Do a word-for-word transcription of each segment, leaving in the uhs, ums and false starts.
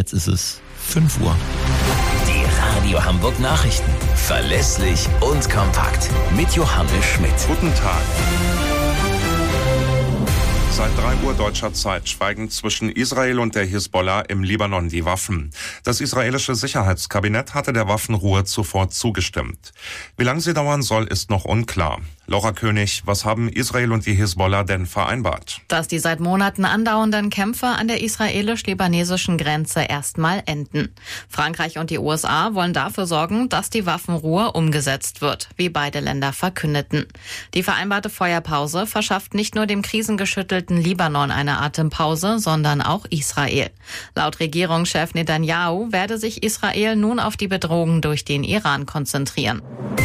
jetzt ist es fünf Uhr. Die Radio Hamburg Nachrichten. Verlässlich und kompakt. Mit Johannes Schmidt. Guten Tag. Seit drei Uhr deutscher Zeit schweigen zwischen Israel und der Hisbollah im Libanon die Waffen. Das israelische Sicherheitskabinett hatte der Waffenruhe zuvor zugestimmt. Wie lange sie dauern soll, ist noch unklar. Laura König, was haben Israel und die Hisbollah denn vereinbart? Dass die seit Monaten andauernden Kämpfe an der israelisch-libanesischen Grenze erstmal enden. Frankreich und die U S A wollen dafür sorgen, dass die Waffenruhe umgesetzt wird, wie beide Länder verkündeten. Die vereinbarte Feuerpause verschafft nicht nur dem krisengeschüttelten Libanon eine Atempause, sondern auch Israel. Laut Regierungschef Netanyahu werde sich Israel nun auf die Bedrohung durch den Iran konzentrieren.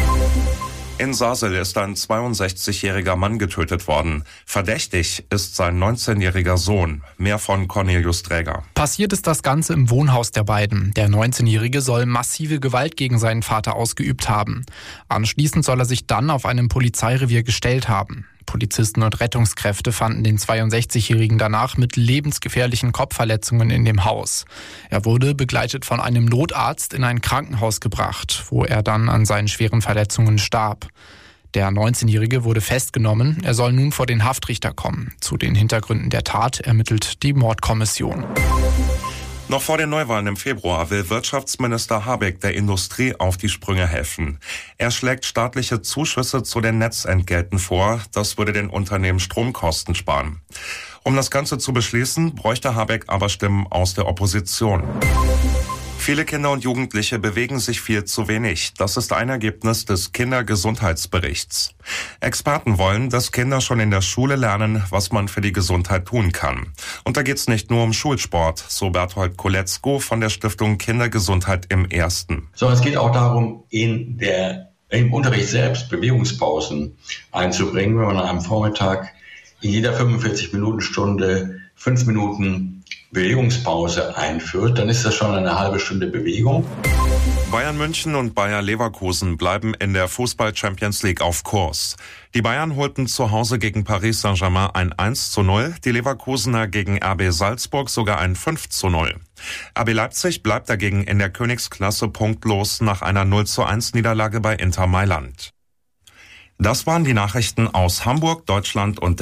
In Sasel ist ein zweiundsechzigjähriger Mann getötet worden. Verdächtig ist sein neunzehnjähriger Sohn. Mehr von Cornelius Träger. Passiert ist das Ganze im Wohnhaus der beiden. Der neunzehnjährige soll massive Gewalt gegen seinen Vater ausgeübt haben. Anschließend soll er sich dann auf einem Polizeirevier gestellt haben. Polizisten und Rettungskräfte fanden den zweiundsechzigjährigen danach mit lebensgefährlichen Kopfverletzungen in dem Haus. Er wurde begleitet von einem Notarzt in ein Krankenhaus gebracht, wo er dann an seinen schweren Verletzungen starb. Der neunzehnjährige wurde festgenommen. Er soll nun vor den Haftrichter kommen. Zu den Hintergründen der Tat ermittelt die Mordkommission. Noch vor den Neuwahlen im Februar will Wirtschaftsminister Habeck der Industrie auf die Sprünge helfen. Er schlägt staatliche Zuschüsse zu den Netzentgelten vor. Das würde den Unternehmen Stromkosten sparen. Um das Ganze zu beschließen, bräuchte Habeck aber Stimmen aus der Opposition. Viele Kinder und Jugendliche bewegen sich viel zu wenig. Das ist ein Ergebnis des Kindergesundheitsberichts. Experten wollen, dass Kinder schon in der Schule lernen, was man für die Gesundheit tun kann. Und da geht's nicht nur um Schulsport, so Berthold Koletzko von der Stiftung Kindergesundheit im Ersten. Sondern es geht auch darum, in der, im Unterricht selbst Bewegungspausen einzubringen, wenn man am Vormittag in jeder fünfundvierzig-Minuten-Stunde fünf Minuten Bewegungspause einführt, dann ist das schon eine halbe Stunde Bewegung. Bayern München und Bayer Leverkusen bleiben in der Fußball-Champions League auf Kurs. Die Bayern holten zu Hause gegen Paris Saint-Germain ein eins zu null, die Leverkusener gegen R B Salzburg sogar ein fünf zu null. R B Leipzig bleibt dagegen in der Königsklasse punktlos nach einer null zu eins Niederlage bei Inter Mailand. Das waren die Nachrichten aus Hamburg, Deutschland und